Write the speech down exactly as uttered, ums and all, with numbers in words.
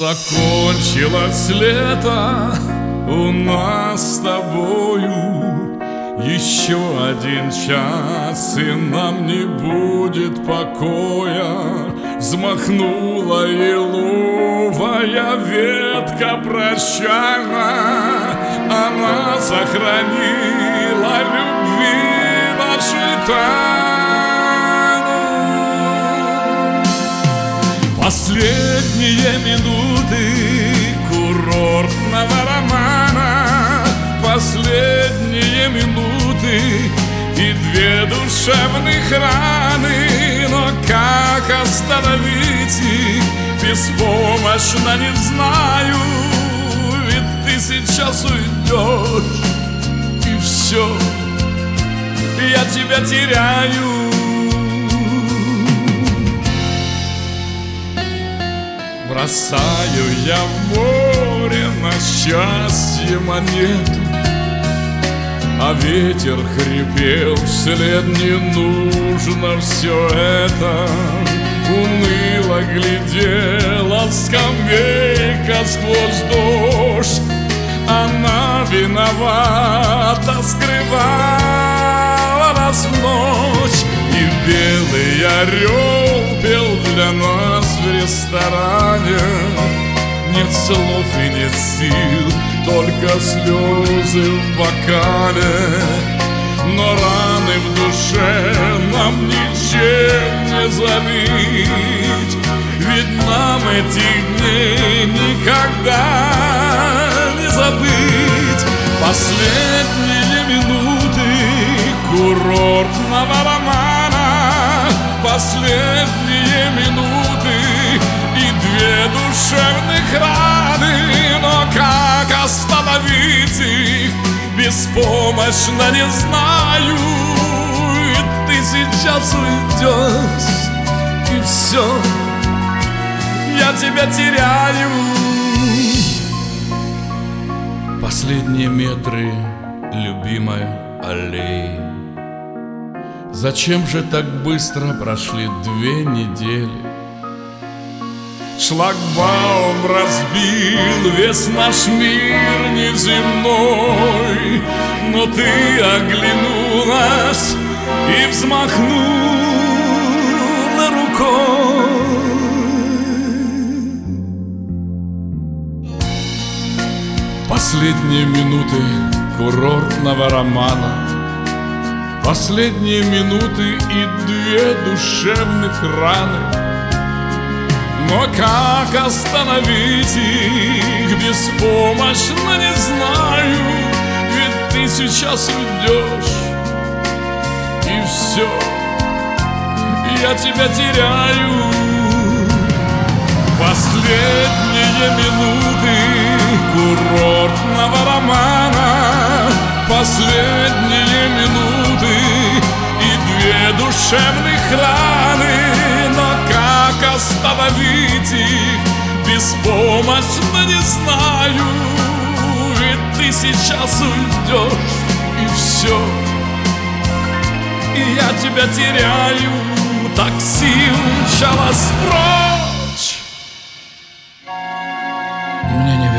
Закончилось лето у нас с тобою. Еще один час, и нам не будет покоя. Взмахнула еловая ветка прощально. Она сохранила любви наши тайны. Последние минуты курортного романа, последние минуты и две душевных раны. Но как остановить их, беспомощно не знаю. Ведь ты сейчас уйдешь, и все, я тебя теряю. Бросаю я в море на счастье монету, а ветер хрипел вслед: не нужно все это. Уныло глядела скамейка сквозь дождь. Она виновата, скрывала нас в ночь. И белый орел пел для нас в ресторане. Нет слов и нет сил, только слезы в бокале. Но раны в душе нам ничем не залить. Ведь нам этих дней никогда не забыть. Последние минуты курортного романа, последние минуты и две душевных раны. Но как остановить их, беспомощно не знаю. И ты сейчас уйдешь, и все, я тебя теряю. Последние метры любимой аллеи. Зачем же так быстро прошли две недели? Шлагбаум разбил весь наш мир неземной. Но ты оглянулась и взмахнула рукой. Последние минуты курортного романа, последние минуты и две душевных раны. Но как остановить их, беспомощно не знаю. Ведь ты сейчас уйдешь, и все, я тебя теряю. Последние минуты курортного романа, последние минуты и две душевных раны. Но как остановить их, беспомощно не знаю. Ведь ты сейчас уйдешь, и все, и я тебя теряю. Такси умчалось прочь. Мне не